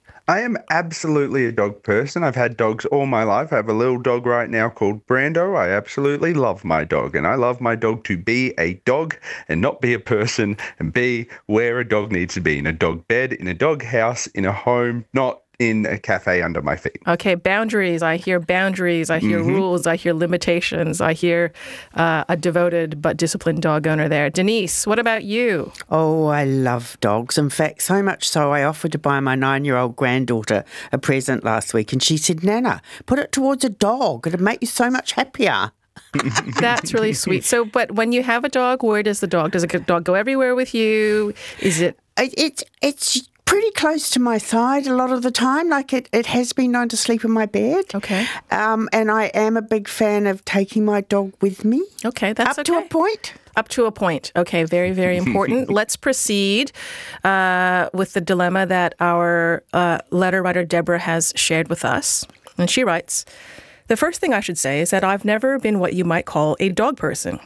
I am absolutely a dog person. I've had dogs all my life. I have a little dog right now called Brando. I absolutely love my dog, and I love my dog to be a dog and not be a person, and be where a dog needs to be, in a dog bed, in a dog house, in a home, not in a cafe under my feet. Okay, boundaries. I hear boundaries. I hear mm-hmm. rules. I hear limitations. I hear uh, a devoted but disciplined dog owner there. Denise, what about you? Oh, I love dogs. In fact, so much so I offered to buy my nine-year-old granddaughter a present last week, and she said, Nana, put it towards a dog. It'd make you so much happier. That's really sweet. So, but when you have a dog, where does the dog? Does the dog go everywhere with you? Is it? it it's it's. pretty close to my side a lot of the time. Like it, it has been known to sleep in my bed. Okay. Um, and I am a big fan of taking my dog with me. Okay, that's Up okay. to a point. Up to a point. Okay, very, very important. Let's proceed uh, with the dilemma that our uh, letter writer Deborah has shared with us. And she writes, the first thing I should say is that I've never been what you might call a dog person.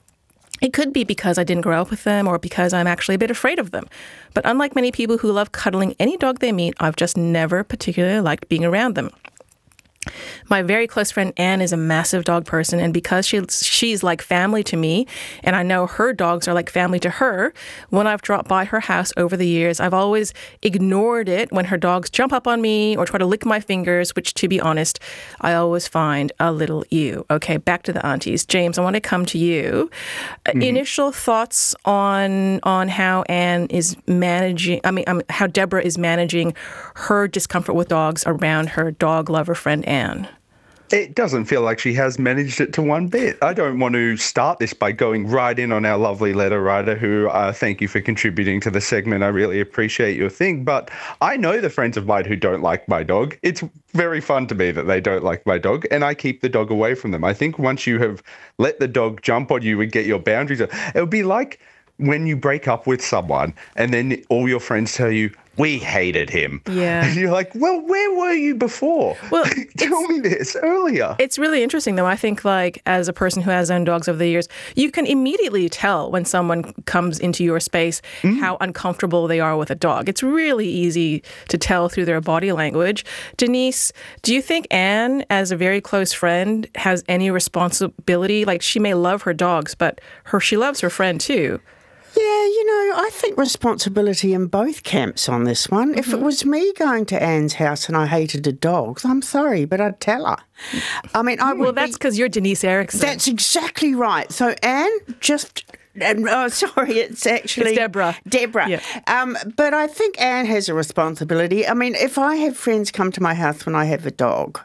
It could be because I didn't grow up with them or because I'm actually a bit afraid of them. But unlike many people who love cuddling any dog they meet, I've just never particularly liked being around them. My very close friend Anne is a massive dog person, and because she, she's like family to me, and I know her dogs are like family to her, when I've dropped by her house over the years, I've always ignored it when her dogs jump up on me or try to lick my fingers, which, to be honest, I always find a little ew. Okay, back to the aunties. James, I want to come to you. Mm-hmm. Initial thoughts on on how Anne is managing, I mean, um, how Deborah is managing her discomfort with dogs around her dog lover friend Anne. Anne. It doesn't feel like she has managed it to one bit. I don't want to start this by going right in on our lovely letter writer who, uh, thank you for contributing to the segment. I really appreciate your thing. But I know the friends of mine who don't like my dog. It's very fun to me that they don't like my dog, and I keep the dog away from them. I think once you have let the dog jump on you and get your boundaries, it would be like when you break up with someone and then all your friends tell you, we hated him. Yeah. And you're like, well, where were you before? Well, tell me this earlier. It's really interesting, though. I think, like, as a person who has owned dogs over the years, you can immediately tell when someone comes into your space mm. how uncomfortable they are with a dog. It's really easy to tell through their body language. Denise, do you think Anne, as a very close friend, has any responsibility? Like, she may love her dogs, but her she loves her friend, too. Yeah, you know, I think responsibility in both camps on this one. Mm-hmm. If it was me going to Anne's house and I hated the dogs, I'm sorry, but I'd tell her. I mean, I would Well, that's because you're Denise Erickson. That's exactly right. So, Anne, just... And, oh, sorry, it's actually... It's Deborah. Deborah. Yeah. Um, but I think Anne has a responsibility. I mean, if I have friends come to my house when I have a dog,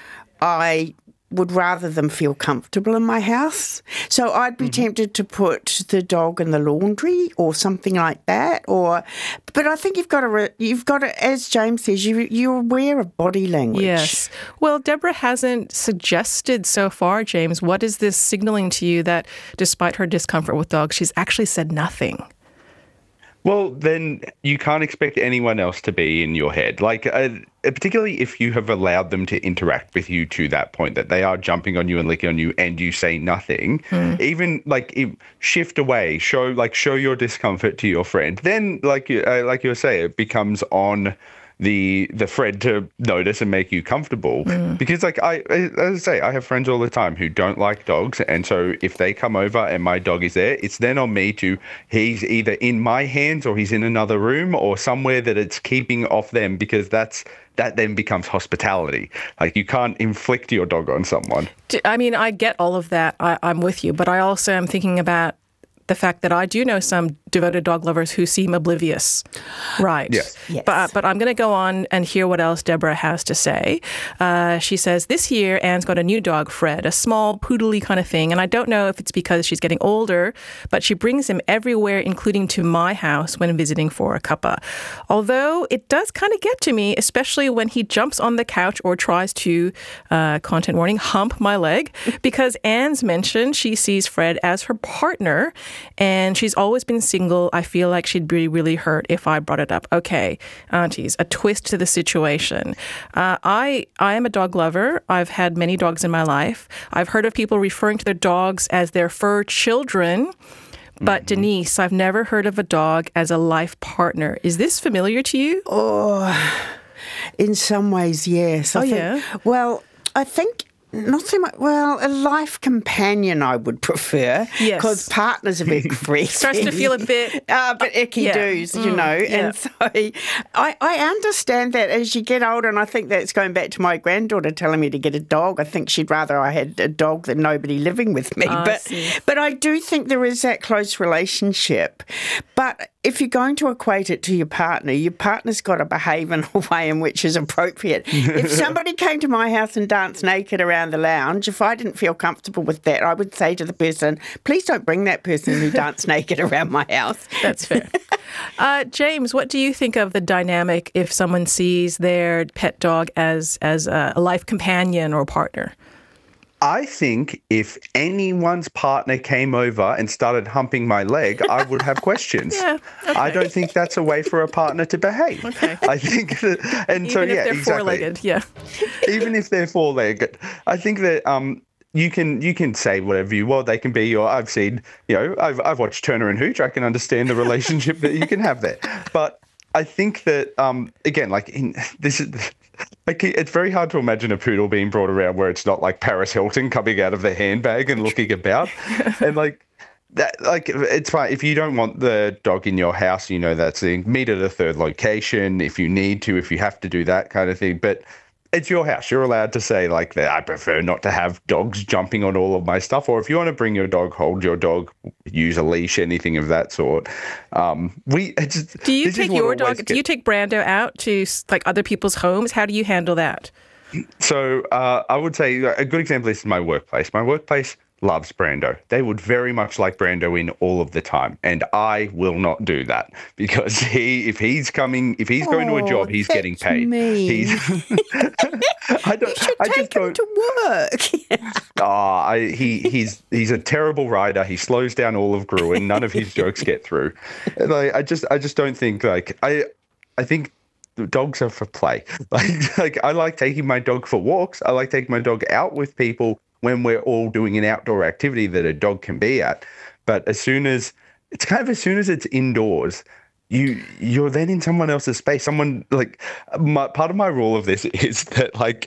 I... would rather them feel comfortable in my house. So I'd be mm-hmm. tempted to put the dog in the laundry or something like that. Or, but I think you've got to, re, you've got to, as James says, you, you're aware of body language. Yes. Well, Deborah hasn't suggested so far, James. What is this signaling to you that despite her discomfort with dogs, she's actually said nothing? Well, then you can't expect anyone else to be in your head. Like, uh, particularly if you have allowed them to interact with you to that point, that they are jumping on you and licking on you and you say nothing, mm. even like shift away, show like show your discomfort to your friend. Then, like you, uh, like you were saying, it becomes on the the friend to notice and make you comfortable. Mm. Because like I as I say, I have friends all the time who don't like dogs, and so if they come over and my dog is there, it's then on me to he's either in my hands or he's in another room or somewhere that it's keeping off them, because that's that then becomes hospitality. Like, you can't inflict your dog on someone. I mean, I get all of that. I, I'm with you, but I also am thinking about the fact that I do know some devoted dog lovers who seem oblivious. Right. Yes. yes. But, but I'm going to go on and hear what else Deborah has to say. Uh, she says, this year, Anne's got a new dog, Fred, a small poodly kind of thing. And I don't know if it's because she's getting older, but she brings him everywhere, including to my house when visiting for a cuppa. Although it does kind of get to me, especially when he jumps on the couch or tries to, uh, content warning, hump my leg, because Anne's mentioned she sees Fred as her partner, and she's always been single. I feel like she'd be really hurt if I brought it up. Okay, aunties, a twist to the situation. Uh, I I am a dog lover. I've had many dogs in my life. I've heard of people referring to their dogs as their fur children. But mm-hmm. Denise, I've never heard of a dog as a life partner. Is this familiar to you? Oh, in some ways, yes. I oh, think, yeah? Well, I think... Not so much. Well, a life companion I would prefer. Yes. Because partner's a bit freaky. Starts to feel a bit... Uh, but icky yeah. doos, mm, you know. yeah. And so I, I understand that as you get older, and I think that's going back to my granddaughter telling me to get a dog. I think she'd rather I had a dog than nobody living with me. Oh, but, I but I do think there is that close relationship. But if you're going to equate it to your partner, your partner's got to behave in a way in which is appropriate. If somebody came to my house and danced naked around the lounge, if I didn't feel comfortable with that, I would say to the person, please don't bring that person who danced naked around my house. That's fair. Uh, James, what do you think of the dynamic if someone sees their pet dog as, as a life companion or partner? I think if anyone's partner came over and started humping my leg, I would have questions. yeah, okay. I don't think that's a way for a partner to behave. Okay. I think that, and Even so, if yeah, they're exactly. four-legged, yeah. Even if they're four-legged. I think that um, you can you can say whatever you want. They can be your, I've seen, you know, I've, I've watched Turner and Hooch. I can understand the relationship that you can have there. But I think that, um, again, like in, this is like it's very hard to imagine a poodle being brought around where it's not like Paris Hilton coming out of the handbag and looking about, and like that. Like it's fine if you don't want the dog in your house. You know that's the meet at a third location if you need to, if you have to do that kind of thing. But it's your house. You're allowed to say like that. I prefer not to have dogs jumping on all of my stuff. Or if you want to bring your dog, hold your dog, use a leash, anything of that sort. Um, we it's, do you this is take what your always dog? get- Do you take Brando out to like other people's homes? How do you handle that? So uh, I would say a good example is my workplace. My workplace loves Brando. They would very much like Brando in all of the time. And I will not do that because he, if he's coming, if he's going to a job, he's getting paid. Me. He's, I don't, You should I take just him don't, to work. oh, I, he, he's, he's a terrible rider. He slows down all of Gruen. None of his jokes get through. And I, I just, I just don't think like, I, I think dogs are for play. Like, like I like taking my dog for walks. I like taking my dog out with people when we're all doing an outdoor activity that a dog can be at. But as soon as it's kind of as soon as it's indoors, you you're then in someone else's space. Someone like my, part of my rule of this is that like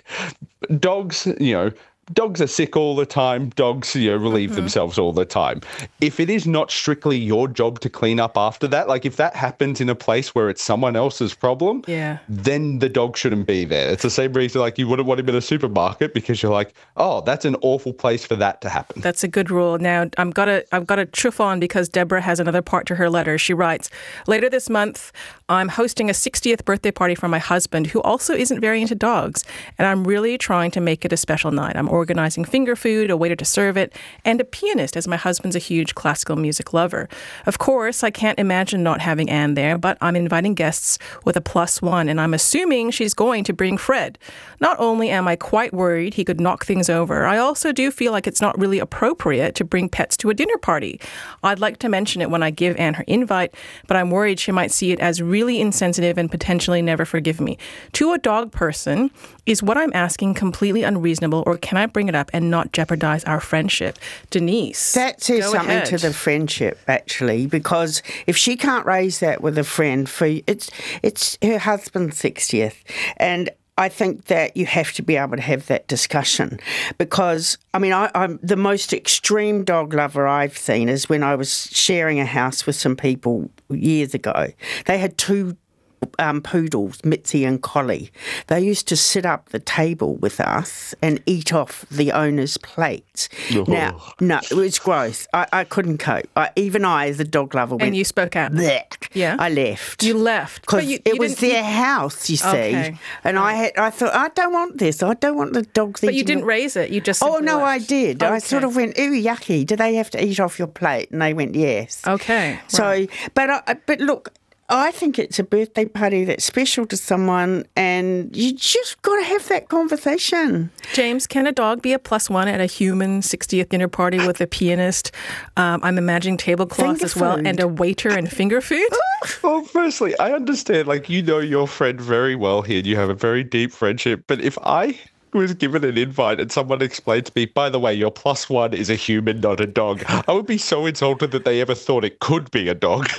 dogs, you know, dogs are sick all the time. Dogs, you know, relieve Mm-hmm. themselves all the time. If it is not strictly your job to clean up after that, like if that happens in a place where it's someone else's problem, Yeah. then the dog shouldn't be there. It's the same reason like you wouldn't want him in a supermarket because you're like, oh, that's an awful place for that to happen. That's a good rule. Now, I'm gotta, I've got to chuff on because Deborah has another part to her letter. She writes, later this month, I'm hosting a sixtieth birthday party for my husband, who also isn't very into dogs, and I'm really trying to make it a special night. I'm organizing finger food, a waiter to serve it, and a pianist, as my husband's a huge classical music lover. Of course, I can't imagine not having Anne there, but I'm inviting guests with a plus one, and I'm assuming she's going to bring Fred. Not only am I quite worried he could knock things over, I also do feel like it's not really appropriate to bring pets to a dinner party. I'd like to mention it when I give Anne her invite, but I'm worried she might see it as really insensitive and potentially never forgive me. To a dog person, is what I'm asking completely unreasonable, or can I bring it up and not jeopardize our friendship? Denise, That says go something ahead. to the friendship, actually, because if she can't raise that with a friend, for it's it's her husband's sixtieth, and I think that you have to be able to have that discussion because, I mean, I, I'm the most extreme dog lover I've seen is when I was sharing a house with some people years ago. They had two Um, poodles, Mitzi and Collie. They used to sit up the table with us and eat off the owner's plates. Oh. Now, no, it was gross. I, I couldn't cope. I, even I, as a dog lover, went, And you spoke out. Blech. Yeah. I left. You left. But Because you- it you was didn't- their you- house, you see. Okay. And I had, I thought, I don't want this. I don't want the dogs But you eating didn't the- raise it. You just Oh, simply no, I left. did. I Okay. sort of went, ooh, yucky. Do they have to eat off your plate? And they went, yes. Okay. So, right. but I, but look, I think it's a birthday party that's special to someone, and you just got to have that conversation. James, can a dog be a plus one at a human sixtieth dinner party with a pianist? Um, I'm imagining tablecloths Finger as well, food. and a waiter and finger food. Well, firstly, I understand, like, you know your friend very well here. You have a very deep friendship. But if I was given an invite and someone explained to me, by the way, your plus one is a human, not a dog, I would be so insulted that they ever thought it could be a dog.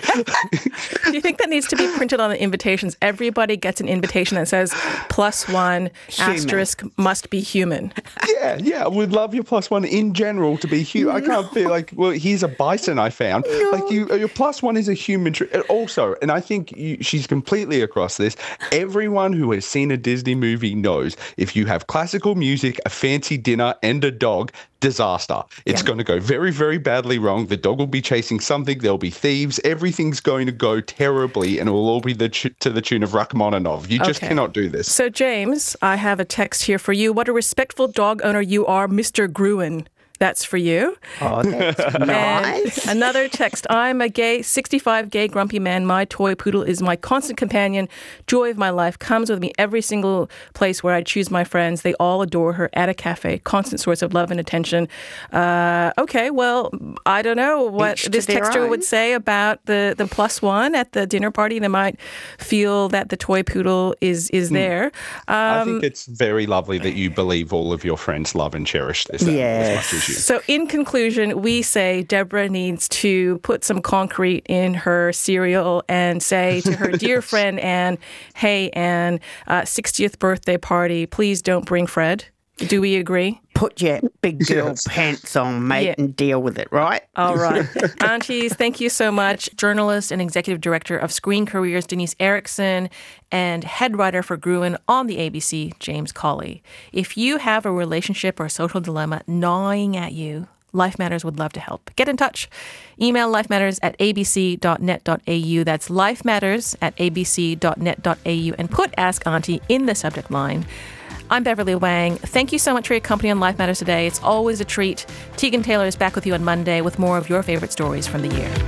Do you think that needs to be printed on the invitations? Everybody gets an invitation that says plus one, Human. asterisk, must be human. Yeah, yeah, I would love your plus one in general to be human. I can't be like, well, here's a bison I found. Like, you, your plus one is a human. Tr- and also, and I think you, she's completely across this, everyone who has seen a Disney movie knows if you have classical music, a fancy dinner, and a dog, disaster. It's Yeah. going to go very, very badly wrong. The dog will be chasing something. There'll be thieves. Everything's going to go terribly, and it will all be the ch- to the tune of Rachmaninoff. You just Okay. cannot do this. So, James, I have a text here for you. What a respectful dog owner you are, Mister Gruen. That's for you. Oh, that's nice. And another text. I'm a gay, sixty-five gay grumpy man. My toy poodle is my constant companion, joy of my life, comes with me every single place where I choose my friends. They all adore her at a cafe, constant source of love and attention. Uh, okay, well, I don't know what Each to this their texter own. would say about the, the plus one at the dinner party. They might feel that the toy poodle is, is there. I Um, think it's very lovely that you believe all of your friends love and cherish this animal as much as you. So in conclusion, we say Deborah needs to put some concrete in her cereal and say to her dear friend Anne, hey, Anne, uh, sixtieth birthday party, please don't bring Fred. Do we agree? Put your big girl Yes. pants on, mate, Yeah. and deal with it, right? All right. Aunties, thank you so much. Journalist and executive director of Screen Careers, Denise Erickson, and head writer for Gruen on the A B C, James Colley. If you have a relationship or social dilemma gnawing at you, Life Matters would love to help. Get in touch. Email lifematters at a b c dot net dot a u. That's lifematters at a b c dot net dot a u and put Ask Auntie in the subject line. I'm Beverly Wang. Thank you so much for your company on Life Matters today. It's always a treat. Tegan Taylor is back with you on Monday with more of your favorite stories from the year.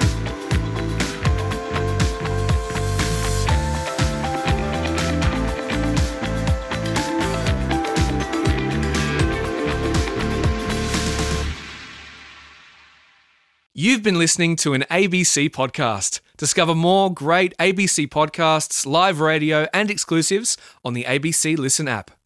You've been listening to an A B C podcast. Discover more great A B C podcasts, live radio, and exclusives on the A B C Listen app.